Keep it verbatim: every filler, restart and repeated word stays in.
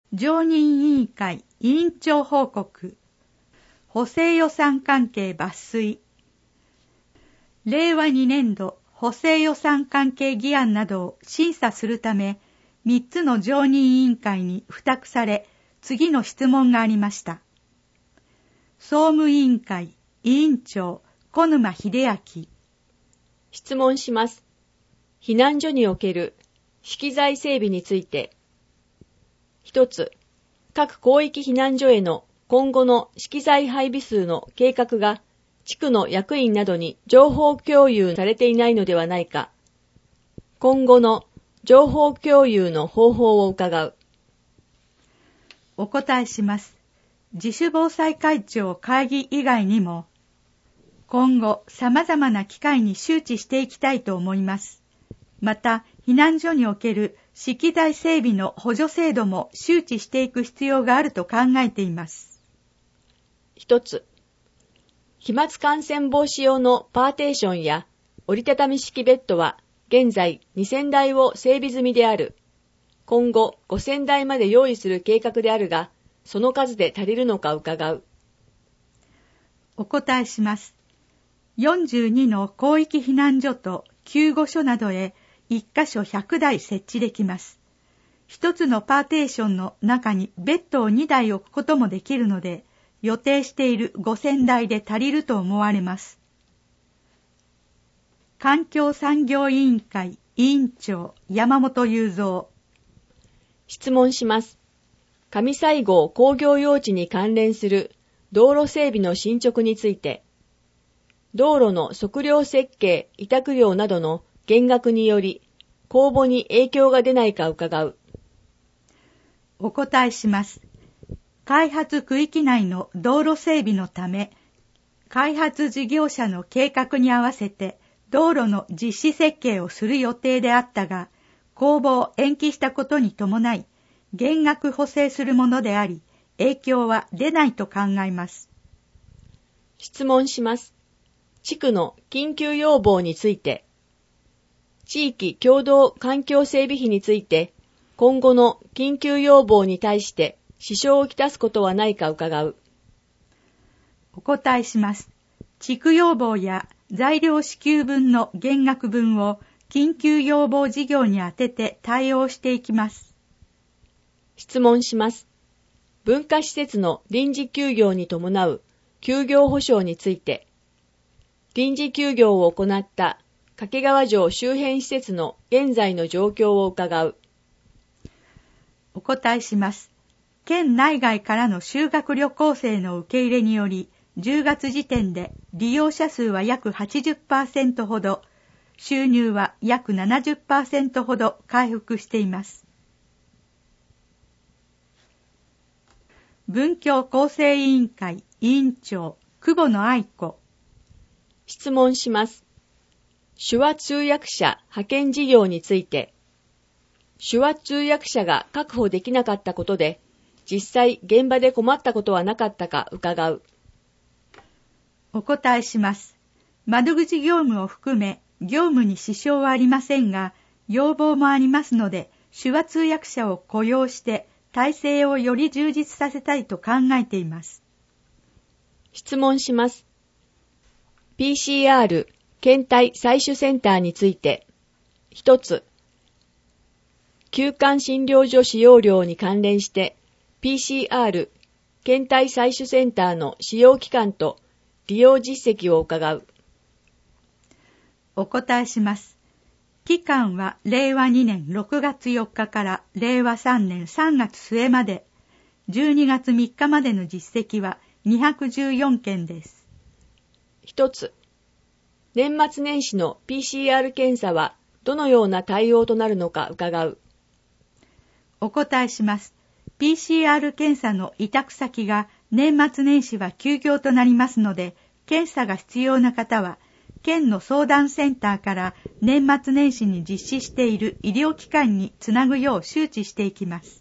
常任委員会委員長報告。補正予算関係抜粋。れいわにねんど補正予算関係議案などを審査するため、みっつの常任委員会に付託され、次の質問がありました。総務委員会委員長小沼秀明。 質問します。避難所における資機材整備について。一つ、各広域避難所への今後の資機材配備数の計画が地区の役員などに情報共有されていないのではないか。今後の情報共有の方法を伺う。 お答えします。自主防災会長会議以外にも、今後様々な機会に周知していきたいと思います。また、避難所における資機材整備の補助制度も周知していく必要があると考えています。 一つ、飛沫感染防止用のパーテーションや折りたたみ式ベッドは現在にせんだいを整備済みである。今後ごせんだいまで用意する計画であるが、その数で足りるのか伺う。 お答えします。よんじゅうにの広域避難所と救護所などへいっかしょひゃくだい設置できます。一つのパーテーションの中にベッドをにだい置くこともできるので、予定しているごせんだいで足りると思われます。環境産業委員会委員長山本雄三。 質問します。上西郷工業用地に関連する道路整備の進捗について、道路の測量設計、委託料などの減額により公募に影響が出ないか伺う。 お答えします。開発区域内の道路整備のため、開発事業者の計画に合わせて道路の実施設計をする予定であったが、公募を延期したことに伴い、減額補正するものであり、影響は出ないと考えます。 質問します。地区の緊急要望について、地域共同環境整備費について、今後の緊急要望に対して支障をきたすことはないか伺う。 お答えします。地区要望や材料支給分の減額分を緊急要望事業に充てて対応していきます。 質問します。文化施設の臨時休業に伴う休業補償について、臨時休業を行った掛川城周辺施設の現在の状況を伺う。 お答えします。県内外からの修学旅行生の受け入れにより、じゅうがつ時点で利用者数は約 はちじゅっパーセント ほど、収入は約 ななじゅっパーセント ほど回復しています。文教厚生委員会委員長久保野愛子。 質問します。手話通訳者派遣事業について、手話通訳者が確保できなかったことで、実際現場で困ったことはなかったか伺う。 お答えします。窓口業務を含め業務に支障はありませんが、要望もありますので、手話通訳者を雇用して体制をより充実させたいと考えています。 質問します。ピーシーアール 検体採取センターについて、一つ、休館診療所使用料に関連して ピーシーアール 検体採取センターの使用期間と利用実績を伺う。 お答えします。期間はれいわにねんろくがつよっかかられいわさんねんさんがつすえまで、じゅうにがつみっかまでの実績はにひゃくじゅうよんけんです。 一つ、年末年始の ピーシーアール 検査はどのような対応となるのか伺う。 お答えします。ピーシーアール 検査の委託先が年末年始は休業となりますので、検査が必要な方は、県の相談センターから年末年始に実施している医療機関につなぐよう周知していきます。